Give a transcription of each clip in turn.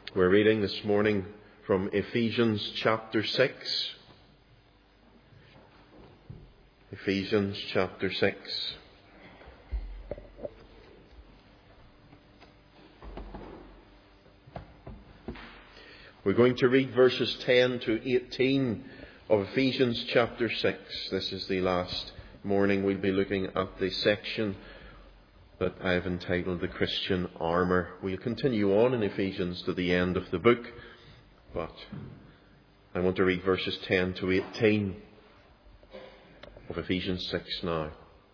We're reading this morning from Ephesians chapter 6. Ephesians chapter 6. We're going to read verses 10 to 18 of Ephesians chapter 6. This is the last morning we'll be looking at the section that I've entitled The Christian Armour. We'll continue on in Ephesians to the end of the book, but I want to read verses 10 to 18 of Ephesians 6 now.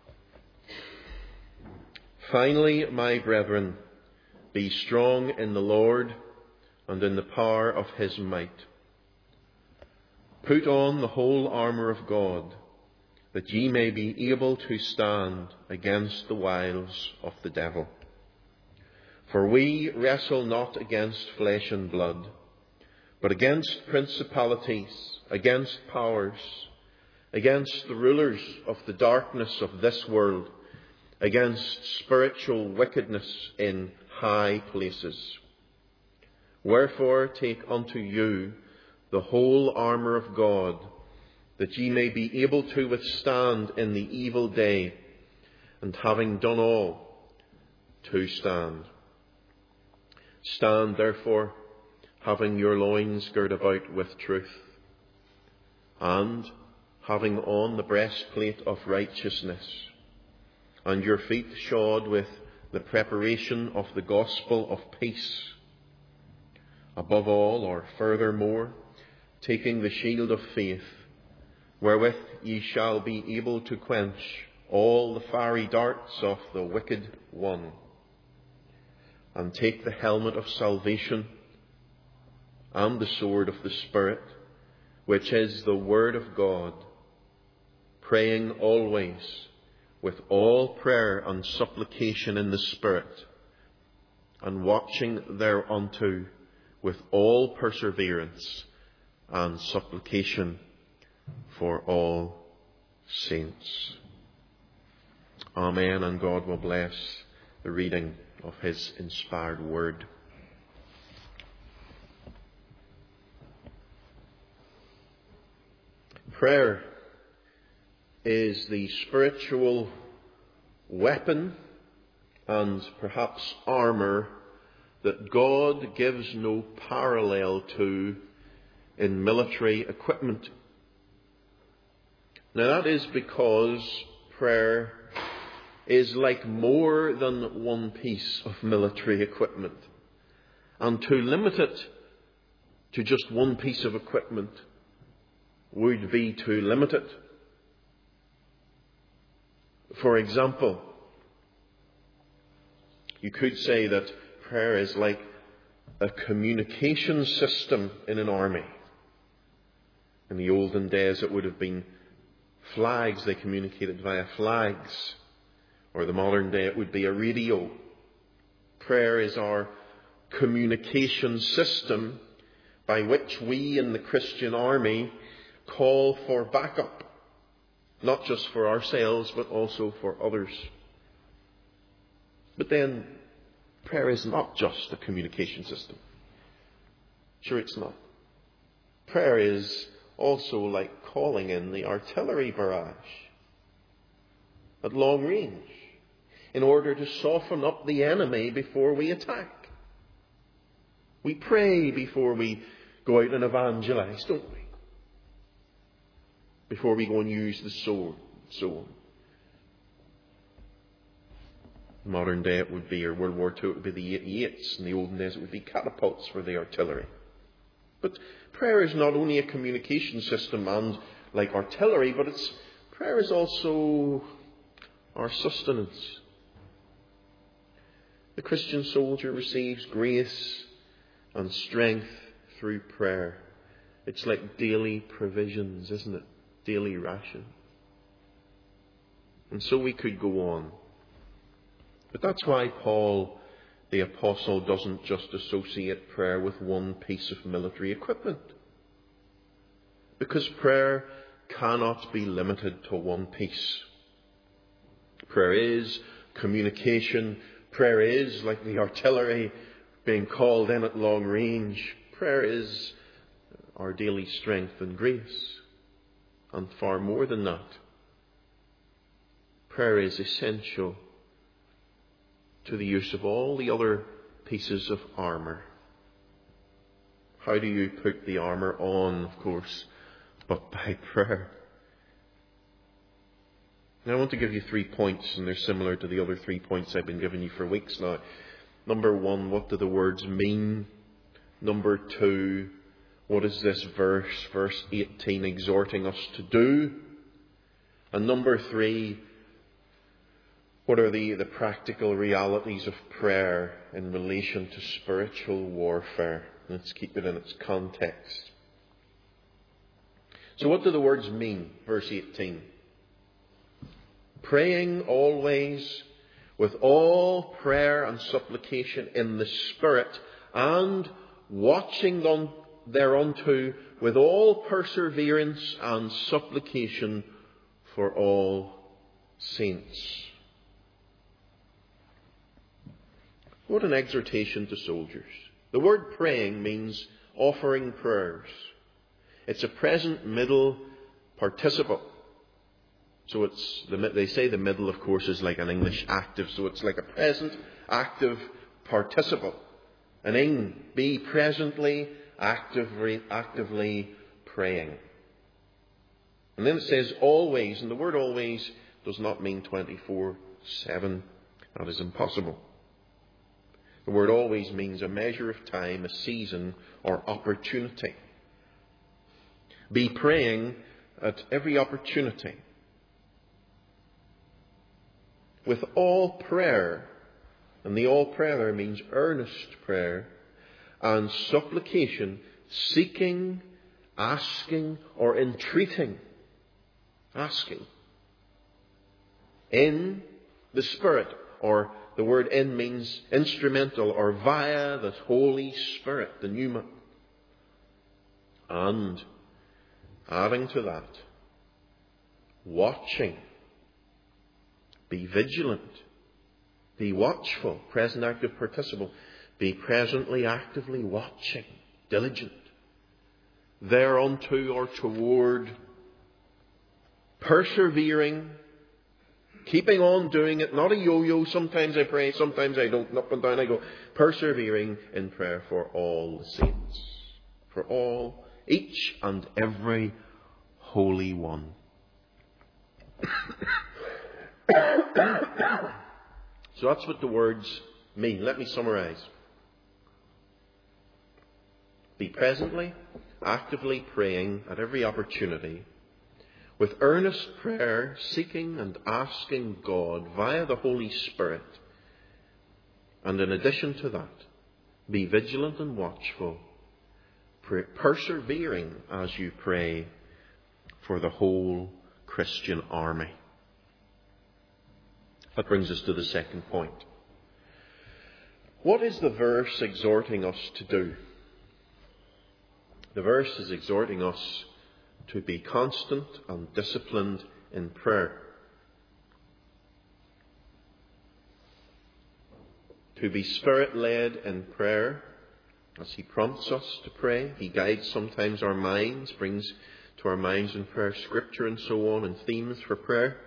Finally, my brethren, be strong in the Lord and in the power of his might. Put on the whole armour of God, that ye may be able to stand against the wiles of the devil. For we wrestle not against flesh and blood, but against principalities, against powers, against the rulers of the darkness of this world, against spiritual wickedness in high places. Wherefore take unto you the whole armour of God, that ye may be able to withstand in the evil day, and having done all, to stand. Stand therefore, having your loins girt about with truth, and having on the breastplate of righteousness, and your feet shod with the preparation of the gospel of peace. Above all, or furthermore, taking the shield of faith, wherewith ye shall be able to quench all the fiery darts of the wicked one, and take the helmet of salvation and the sword of the Spirit, which is the word of God, praying always with all prayer and supplication in the Spirit, and watching thereunto with all perseverance and supplication for all saints. Amen, and God will bless the reading of his inspired word. Prayer is the spiritual weapon and perhaps armour that God gives no parallel to in military equipment. Now that is because prayer is like more than one piece of military equipment. And to limit it to just one piece of equipment would be to limit it. For example, you could say that prayer is like a communication system in an army. In the olden days it would have been flags. They communicated via flags. Or the modern day it would be a radio. Prayer is our communication system by which we in the Christian army call for backup. Not just for ourselves, but also for others. But then, prayer is not just a communication system. Sure, it's not. Prayer is also like calling in the artillery barrage at long range in order to soften up the enemy before we attack. We pray before we go out and evangelize, don't we? Before we go and use the sword and so on. In modern day it would be, or World War II, it would be the 88s. In the olden days it would be catapults for the artillery. But prayer is not only a communication system and like artillery, but prayer is also our sustenance. The Christian soldier receives grace and strength through prayer. It's like daily provisions, isn't it? Daily ration. And so we could go on. But that's why Paul, the apostle, doesn't just associate prayer with one piece of military equipment. Because prayer cannot be limited to one piece. Prayer is communication. Prayer is like the artillery. being called in at long range. Prayer is our daily strength and grace. And far more than that, prayer is essential to the use of all the other pieces of armour. How do you put the armour on, of course, but by prayer? Now I want to give you 3 points, and they're similar to the other 3 points I've been giving you for weeks now. Number 1, what do the words mean? Number 2, what is this verse 18, exhorting us to do? And number 3, what are the practical realities of prayer in relation to spiritual warfare? Let's keep it in its context. So what do the words mean? Verse 18. Praying always with all prayer and supplication in the Spirit, and watching thereunto with all perseverance and supplication for all saints. What an exhortation to soldiers. The word praying means offering prayers. It's a present middle participle. So they say the middle, of course, is like an English active. So it's like a present active participle. An ing, be presently, actively praying. And then it says always. And the word always does not mean 24/7. That is impossible. The word always means a measure of time, a season, or opportunity. Be praying at every opportunity. With all prayer, and the all prayer there means earnest prayer, and supplication, seeking, asking, or entreating. Asking. In the Spirit, or the word in means instrumental or via the Holy Spirit, the pneuma. And adding to that, watching. Be vigilant. Be watchful. Present active participle. Be presently actively watching. Diligent. Thereunto or toward. Persevering. Keeping on doing it, not a yo-yo. Sometimes I pray, sometimes I don't. Up and down I go. Persevering in prayer for all the saints. For all, each and every holy one. So that's what the words mean. Let me summarize. Be presently, actively praying at every opportunity, with earnest prayer, seeking and asking God via the Holy Spirit. And in addition to that, be vigilant and watchful, persevering as you pray for the whole Christian army. That brings us to the second point. What is the verse exhorting us to do? The verse is exhorting us to be constant and disciplined in prayer. To be Spirit-led in prayer as He prompts us to pray. He guides sometimes our minds, brings to our minds in prayer Scripture and so on, and themes for prayer.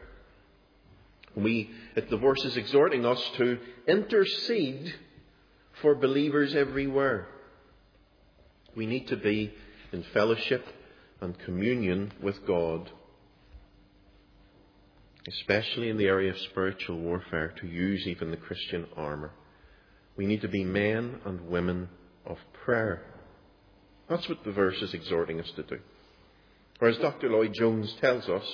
The verse is exhorting us to intercede for believers everywhere. We need to be in fellowship and communion with God, especially in the area of spiritual warfare, to use even the Christian armour. We need to be men and women of prayer. That's what the verse is exhorting us to do. Or as Dr. Lloyd Jones tells us,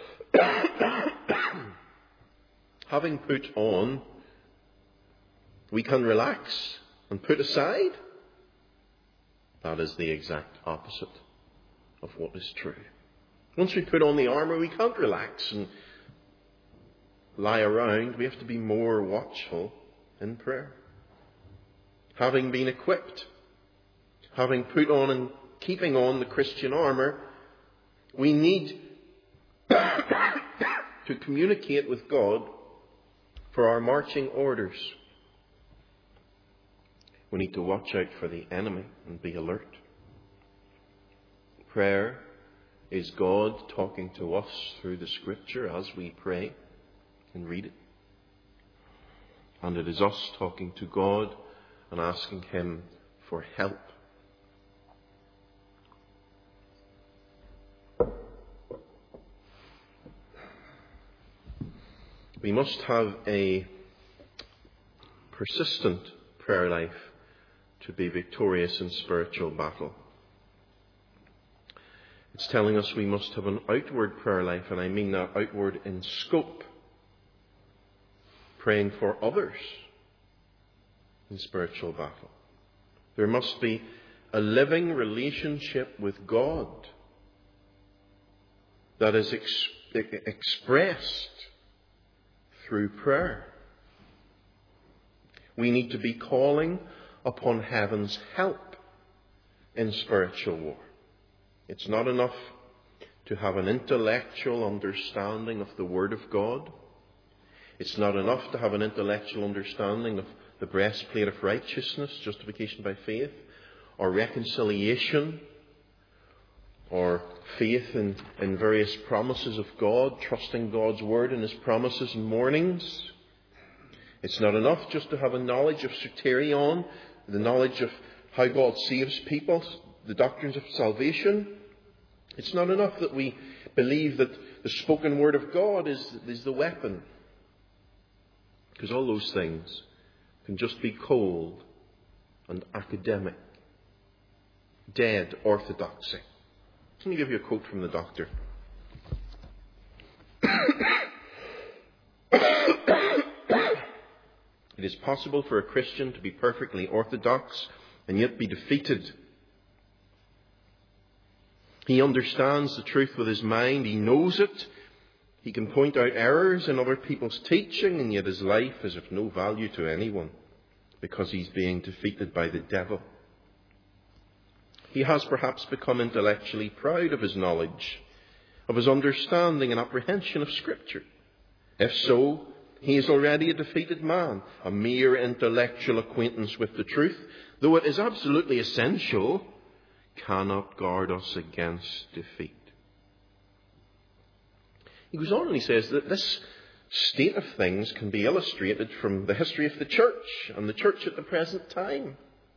having put on, we can relax and put aside. That is the exact opposite of what is true. Once we put on the armour, we can't relax and lie around. We have to be more watchful in prayer. Having been equipped, having put on and keeping on the Christian armour, we need to communicate with God for our marching orders. We need to watch out for the enemy and be alert. Prayer is God talking to us through the Scripture as we pray and read it. And it is us talking to God and asking Him for help. We must have a persistent prayer life to be victorious in spiritual battle. It's telling us we must have an outward prayer life, and I mean that outward in scope. Praying for others in spiritual battle. There must be a living relationship with God that is expressed through prayer. We need to be calling upon heaven's help in spiritual war. It's not enough to have an intellectual understanding of the Word of God. It's not enough to have an intellectual understanding of the breastplate of righteousness, justification by faith, or reconciliation, or faith in various promises of God, trusting God's Word and His promises in mornings. It's not enough just to have a knowledge of soterion, the knowledge of how God saves people, the doctrines of salvation. It's not enough that we believe that the spoken Word of God is the weapon. Because all those things can just be cold and academic, dead orthodoxy. Let me give you a quote from the doctor. It is possible for a Christian to be perfectly orthodox and yet be defeated. He understands the truth with his mind. He knows it. He can point out errors in other people's teaching, and yet his life is of no value to anyone because he's being defeated by the devil. He has perhaps become intellectually proud of his knowledge, of his understanding and apprehension of Scripture. If so, he is already a defeated man. A mere intellectual acquaintance with the truth, though it is absolutely essential, cannot guard us against defeat. He goes on and he says that this state of things can be illustrated from the history of the church and the church at the present time.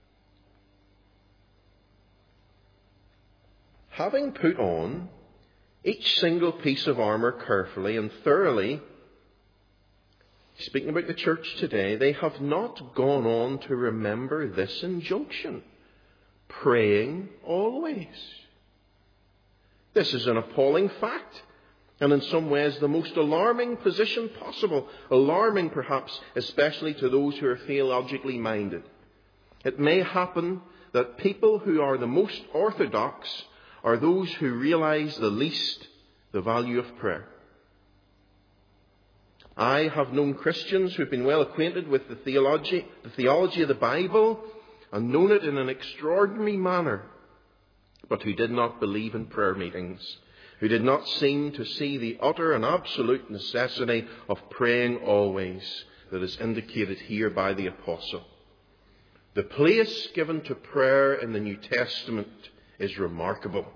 Having put on each single piece of armour carefully and thoroughly, speaking about the church today, they have not gone on to remember this injunction: praying always. This is an appalling fact, and in some ways the most alarming position possible. Alarming perhaps especially to those who are theologically minded. It may happen that people who are the most orthodox are those who realize the least the value of prayer. I have known Christians who've been well acquainted with the theology of the Bible and known it in an extraordinary manner, but who did not believe in prayer meetings, who did not seem to see the utter and absolute necessity of praying always that is indicated here by the Apostle. The place given to prayer in the New Testament is remarkable.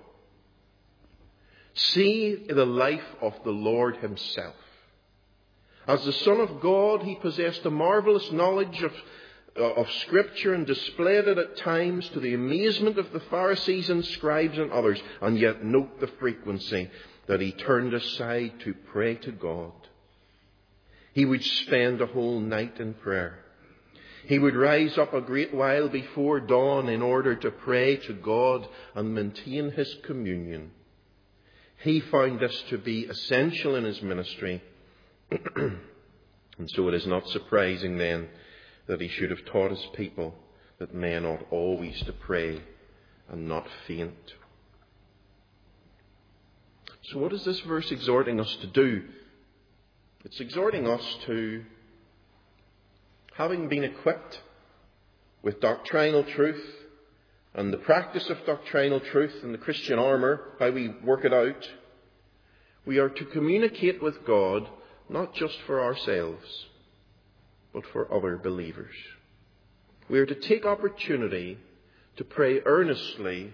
See the life of the Lord Himself. As the Son of God, He possessed a marvellous knowledge of Scripture and displayed it at times to the amazement of the Pharisees and scribes and others. And yet note the frequency that He turned aside to pray to God. He would spend a whole night in prayer. He would rise up a great while before dawn in order to pray to God and maintain His communion. He found this to be essential in His ministry. And so it is not surprising then that He should have taught His people that men ought always to pray and not faint. So what is this verse exhorting us to do? It's exhorting us to, having been equipped with doctrinal truth and the practice of doctrinal truth and the Christian armour, how we work it out, we are to communicate with God not just for ourselves, but for other believers. We are to take opportunity to pray earnestly,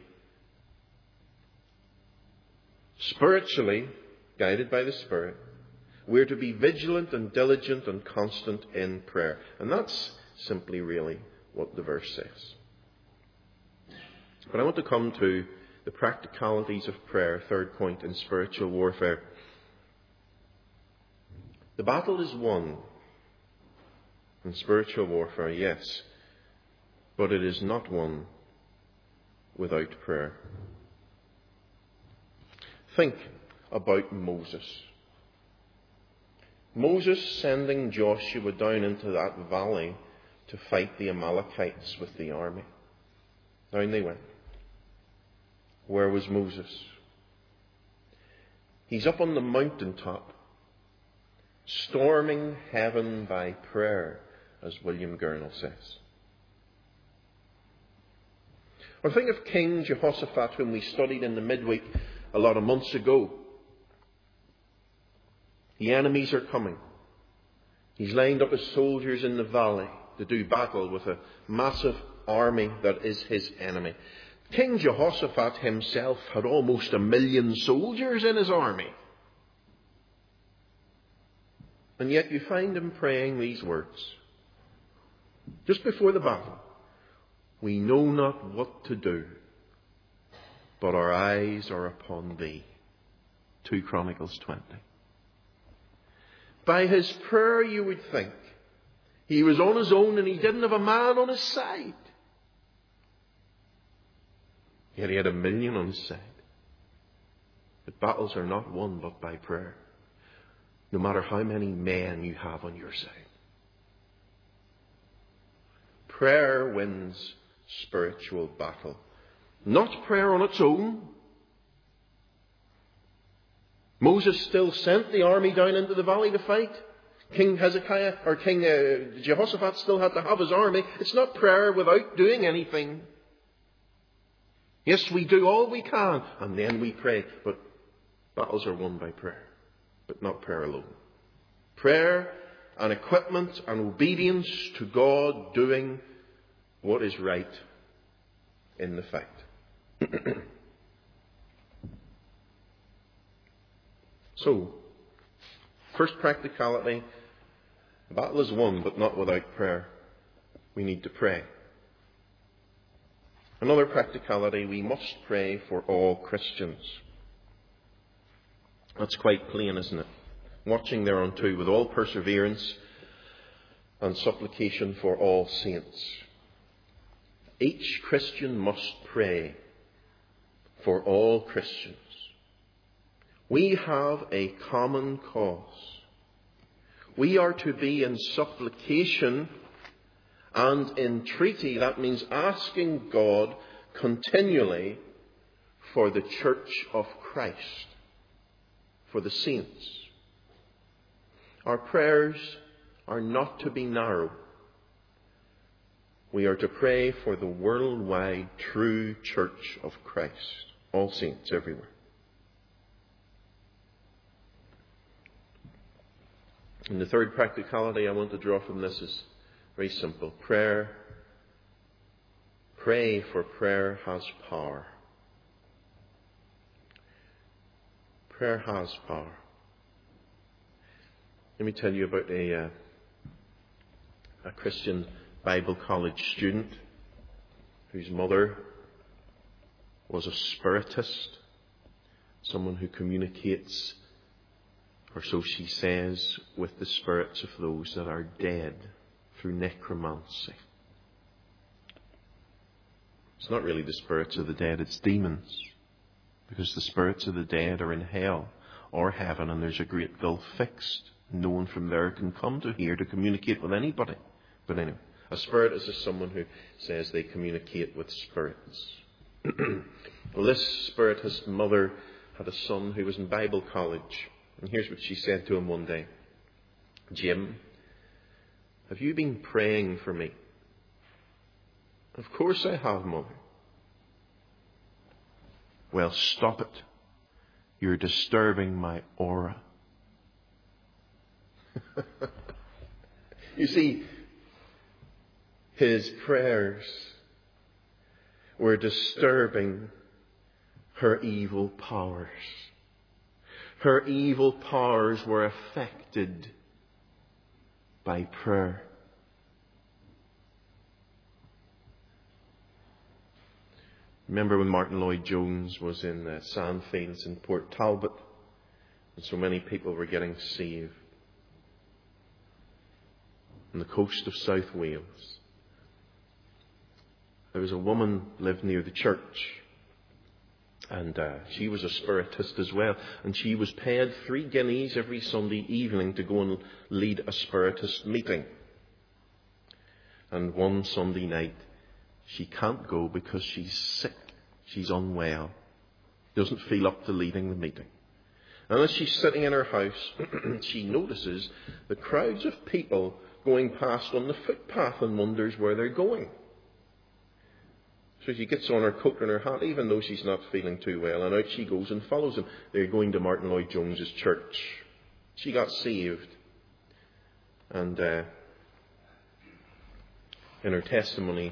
spiritually, guided by the Spirit. We are to be vigilant and diligent and constant in prayer. And that's simply really what the verse says. But I want to come to the practicalities of prayer, third point in spiritual warfare. The battle is won in spiritual warfare, yes, but it is not won without prayer. Think about Moses. Moses sending Joshua down into that valley to fight the Amalekites with the army. Down they went. Where was Moses? He's up on the mountaintop, storming heaven by prayer, as William Gurnall says. Or think of King Jehoshaphat, whom we studied in the midweek a lot of months ago. The enemies are coming. He's lined up his soldiers in the valley to do battle with a massive army that is his enemy. King Jehoshaphat himself had almost 1 million soldiers in his army. And yet you find him praying these words. Just before the battle. We know not what to do, but our eyes are upon thee. 2 Chronicles 20. By his prayer you would think he was on his own and he didn't have a man on his side. Yet he had 1 million on his side. But battles are not won but by prayer. No matter how many men you have on your side. Prayer wins spiritual battle. Not prayer on its own. Moses still sent the army down into the valley to fight. King Jehoshaphat still had to have his army. It's not prayer without doing anything. Yes, we do all we can, and then we pray. But battles are won by prayer, but not prayer alone. Prayer and equipment and obedience to God, doing what is right in the fight. So, first practicality, the battle is won, but not without prayer. We need to pray. Another practicality, we must pray for all Christians. That's quite plain, isn't it? Watching thereunto with all perseverance and supplication for all saints. Each Christian must pray for all Christians. We have a common cause. We are to be in supplication and entreaty. That means asking God continually for the church of Christ, for the saints. Our prayers are not to be narrow. We are to pray for the worldwide true church of Christ, all saints everywhere. And the third practicality I want to draw from this is very simple. Prayer. Pray, for prayer has power. Prayer has power. Let me tell you about a Christian Bible college student whose mother was a spiritist, someone who communicates, or so she says, with the spirits of those that are dead through necromancy. It's not really the spirits of the dead, it's demons. Because the spirits of the dead are in hell or heaven, and there's a great gulf fixed. No one from there can come to here to communicate with anybody. But anyway, a spirit is just someone who says they communicate with spirits. Well, this spiritist mother had a son who was in Bible college. And here's what she said to him one day. Jim, have you been praying for me? Of course I have, Mother. Well, stop it. You're disturbing my aura. You see, his prayers were disturbing her evil powers. Her evil powers were affected by prayer. Remember when Martin Lloyd-Jones was in Sandfields in Port Talbot, and so many people were getting saved on the coast of South Wales. There was a woman lived near the church, and she was a spiritist as well, and she was paid 3 guineas every Sunday evening to go and lead a spiritist meeting. And one Sunday night, she can't go because she's sick. She's unwell. Doesn't feel up to leading the meeting. And as she's sitting in her house, she notices the crowds of people going past on the footpath and wonders where they're going. So she gets on her coat and her hat, even though she's not feeling too well, and out she goes and follows them. They're going to Martin Lloyd-Jones's church. She got saved. And in her testimony,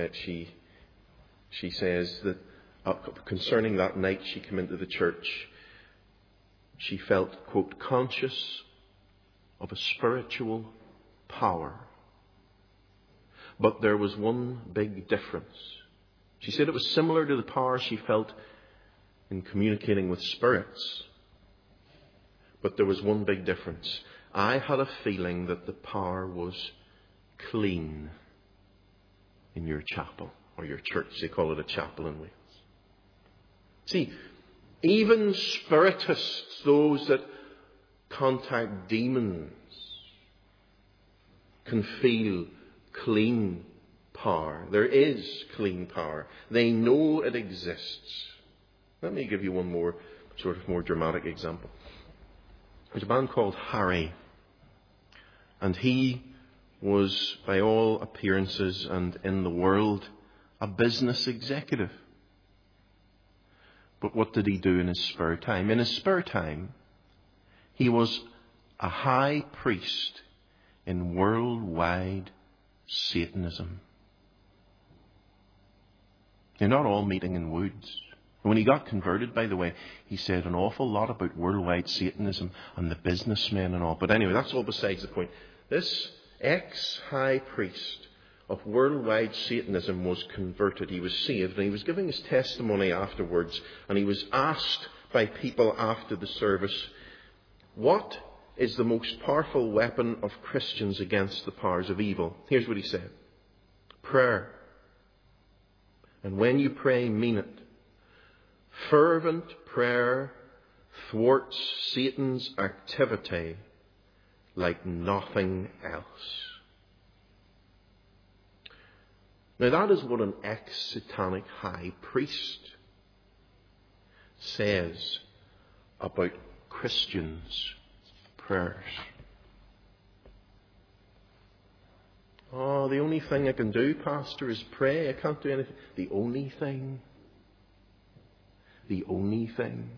she says that concerning that night she came into the church, she felt, quote, conscious of a spiritual power. But there was one big difference. She said it was similar to the power she felt in communicating with spirits. But there was one big difference. I had a feeling that the power was clean in your chapel, or your church. They call it a chapel in Wales. See, even spiritists, those that contact demons, can feel clean power. There is clean power. They know it exists. Let me give you one more dramatic example. There's a man called Harry, and he was, by all appearances and in the world, a business executive. But what did he do in his spare time? In his spare time, he was a high priest in worldwide Satanism. They're not all meeting in woods. When he got converted, by the way, he said an awful lot about worldwide Satanism and the businessmen and all. But anyway, that's all besides the point. This ex-high priest of worldwide Satanism was converted. He was saved, and he was giving his testimony afterwards, and he was asked by people after the service, what is the most powerful weapon of Christians against the powers of evil? Here's what he said. Prayer. And when you pray, mean it. Fervent prayer thwarts Satan's activity like nothing else. Now that is what an ex-satanic high priest says about Christians' prayers. Oh, the only thing I can do, Pastor, is pray. I can't do anything. The only thing. The only thing.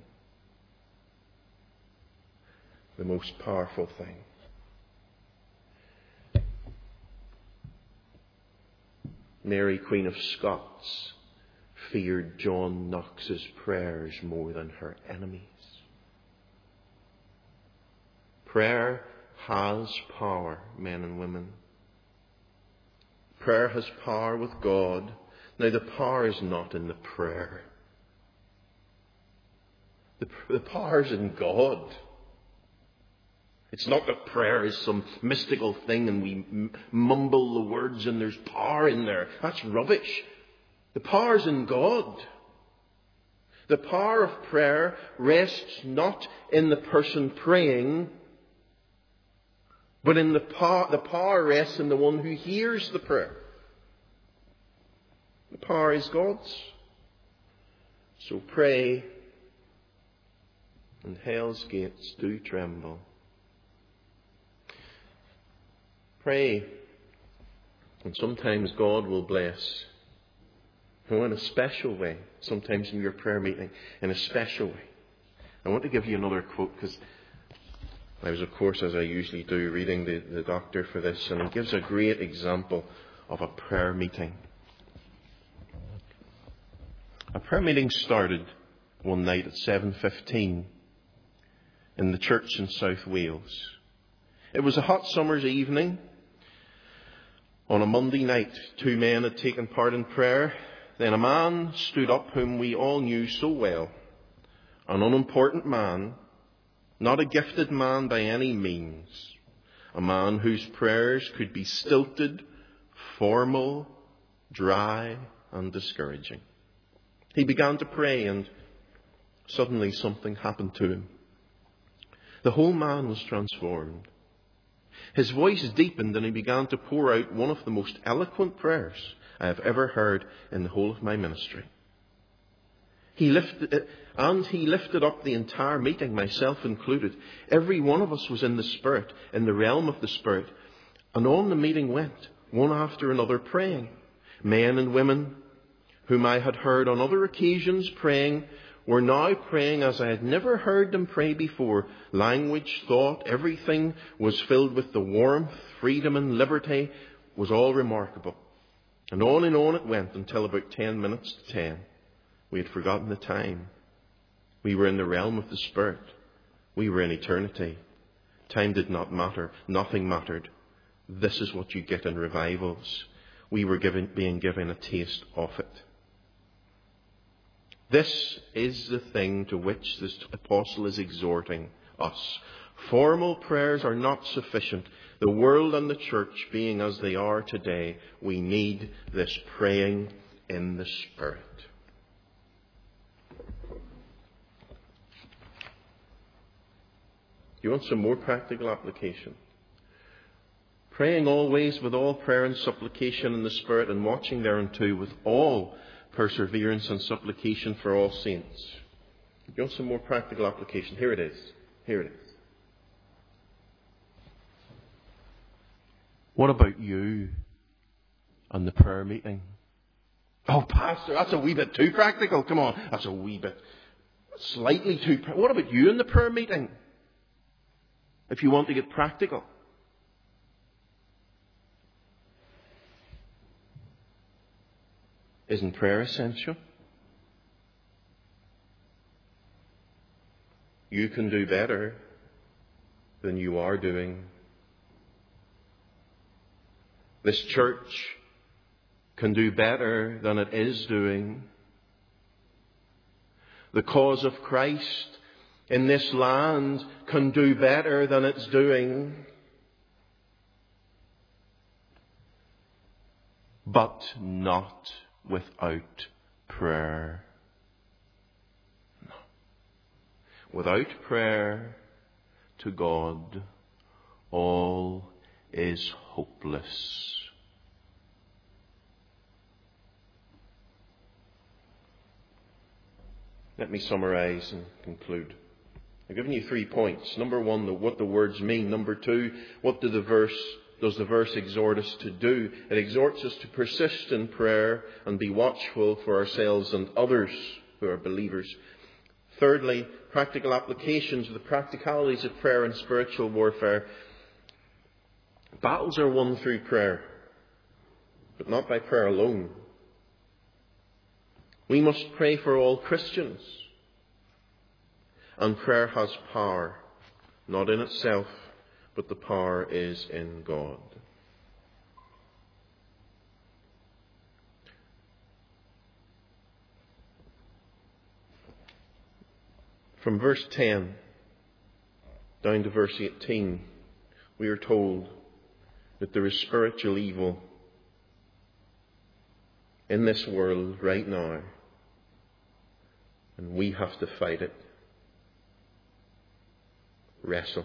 The most powerful thing. Mary, Queen of Scots, feared John Knox's prayers more than her enemies. Prayer has power, men and women. Prayer has power with God. Now, the power is not in the prayer. The power is in God. It's not that prayer is some mystical thing and we mumble the words and there's power in there. That's rubbish. The power's in God. The power of prayer rests not in the person praying, but in the power rests in the one who hears the prayer. The power is God's. So pray, and hell's gates do tremble. Pray, and sometimes God will bless. In a special way. Sometimes in your prayer meeting, in a special way. I want to give you another quote, because I was, of course, as I usually do, reading the doctor for this, and he gives a great example of a prayer meeting. A prayer meeting started one night at 7:15 in the church in South Wales. It was a hot summer's evening. On a Monday night, 2 men had taken part in prayer. Then a man stood up whom we all knew so well. An unimportant man, not a gifted man by any means. A man whose prayers could be stilted, formal, dry, and discouraging. He began to pray, and suddenly something happened to him. The whole man was transformed. His voice deepened, and he began to pour out one of the most eloquent prayers I have ever heard in the whole of my ministry. He lifted up the entire meeting, myself included. Every one of us was in the Spirit, in the realm of the Spirit. And on the meeting went, one after another, praying. Men and women whom I had heard on other occasions praying were now praying as I had never heard them pray before. Language, thought, everything was filled with the warmth, freedom and liberty was all remarkable. And on it went until about 10 minutes to 10. We had forgotten the time. We were in the realm of the Spirit. We were in eternity. Time did not matter. Nothing mattered. This is what you get in revivals. We were being given a taste of it. This is the thing to which this apostle is exhorting us. Formal prayers are not sufficient. The world and the church being as they are today, we need this praying in the Spirit. You want some more practical application? Praying always with all prayer and supplication in the Spirit, and watching thereunto with all perseverance and supplication for all saints. You want some more practical application? Here it is. Here it is. What about you and the prayer meeting? Oh, Pastor, that's a wee bit too practical. Come on, that's a wee bit slightly too practical. What about you and the prayer meeting? If you want to get practical. Isn't prayer essential? You can do better than you are doing. This church can do better than it is doing. The cause of Christ in this land can do better than it's doing. But not without prayer. No. Without prayer to God, all is hopeless. Let me summarize and conclude. I've given you 3 points. Number 1, what the words mean. Number 2, what does the verse exhort us to do? It exhorts us to persist in prayer and be watchful for ourselves and others who are believers. Thirdly, practical applications of the practicalities of prayer and spiritual warfare. Battles are won through prayer, but not by prayer alone. We must pray for all Christians. And prayer has power, not in itself, but the power is in God. From verse 10 down to verse 18, we are told that there is spiritual evil in this world right now, and we have to fight it. Wrestle.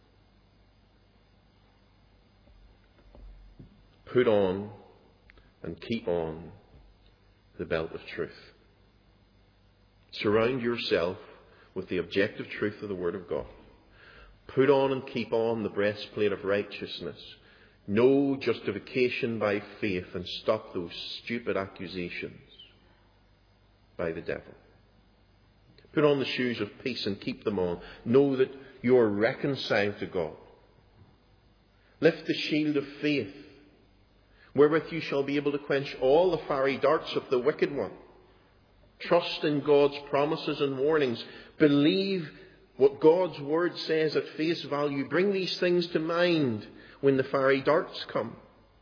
Put on and keep on the belt of truth. Surround yourself with the objective truth of the Word of God. Put on and keep on the breastplate of righteousness. No justification by faith, and stop those stupid accusations by the devil. Put on the shoes of peace and keep them on. Know that you are reconciled to God. Lift the shield of faith wherewith you shall be able to quench all the fiery darts of the wicked one. Trust in God's promises and warnings. Believe what God's word says at face value. Bring these things to mind when the fiery darts come.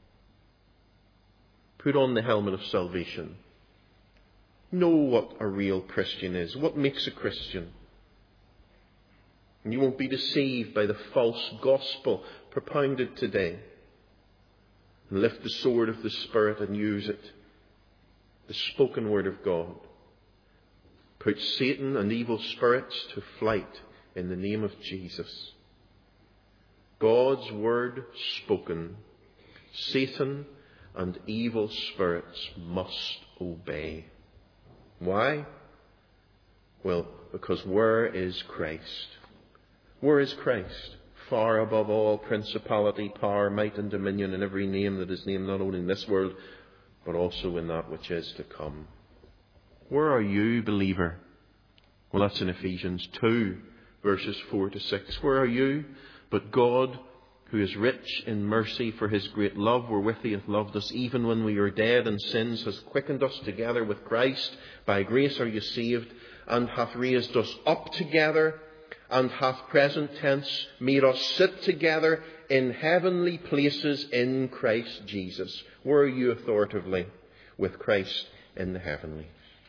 Put on the helmet of salvation. Know what a real Christian is. What makes a Christian? And you won't be deceived by the false gospel propounded today. And lift the sword of the Spirit and use it. The spoken word of God. Put Satan and evil spirits to flight in the name of Jesus. God's word spoken. Satan and evil spirits must obey. Why? Well, because where is Christ? Where is Christ? Far above all principality, power, might and dominion, and every name that is named not only in this world, but also in that which is to come. Where are you, believer? Well, that's in Ephesians 2, verses 4 to 6. Where are you? But God, who is rich in mercy for his great love, wherewith he hath loved us, even when we were dead in sins, has quickened us together with Christ. By grace are you saved, and hath raised us up together, and hath present tense made us sit together in heavenly places in Christ Jesus. Where are you authoritatively? With Christ in the heavenly.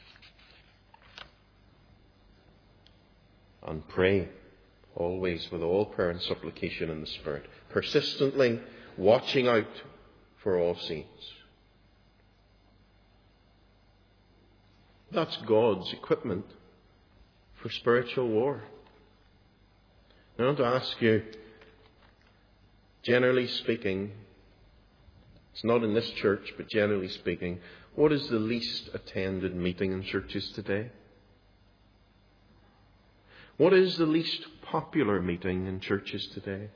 And pray always with all prayer and supplication in the Spirit, persistently watching out for all saints. That's God's equipment for spiritual war. I want to ask you, generally speaking, it's not in this church, but generally speaking, what is the least attended meeting in churches today? What is the least popular meeting in churches today?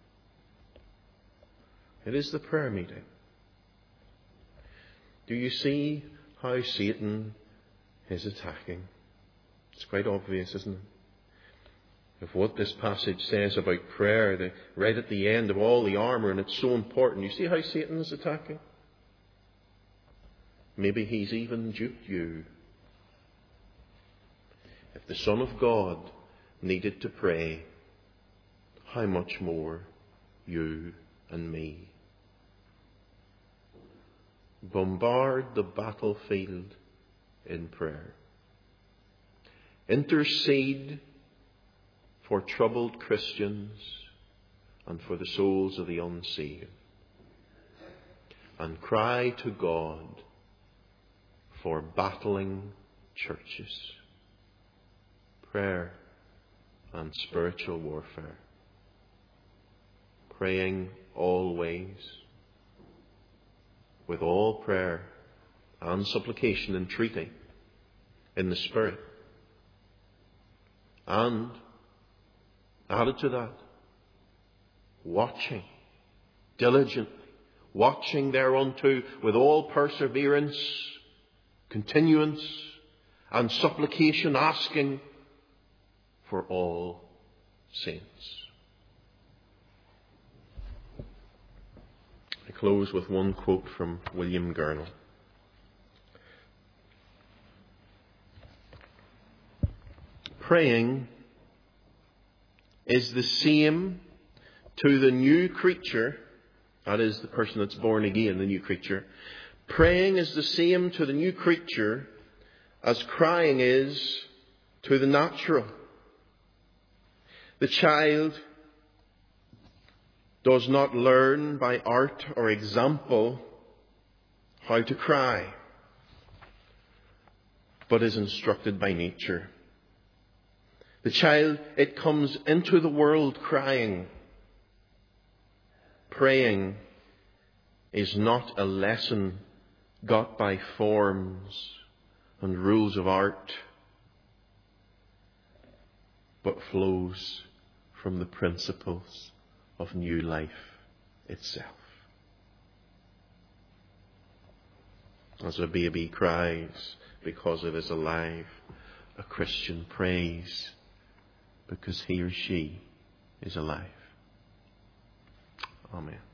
It is the prayer meeting. Do you see how Satan is attacking? It's quite obvious, isn't it? Of what this passage says about prayer, right at the end of all the armour, and it's so important. You see how Satan is attacking? Maybe he's even duped you. If the Son of God needed to pray, how much more you and me? Bombard the battlefield in prayer. Intercede for troubled Christians and for the souls of the unsaved. And cry to God for battling churches. Prayer and spiritual warfare. Praying always with all prayer and supplication, entreaty in the Spirit. And added to that, watching diligently, watching thereunto with all perseverance, continuance, and supplication, asking for all saints. I close with one quote from William Gurnall. Praying is the same to the new creature, that is the person that's born again, the new creature. Praying is the same to the new creature as crying is to the natural. The child does not learn by art or example how to cry, but is instructed by nature. The child, it comes into the world crying. Praying is not a lesson got by forms and rules of art, but flows from the principles of new life itself. As a baby cries because it is alive, a Christian prays because he or she is alive. Amen.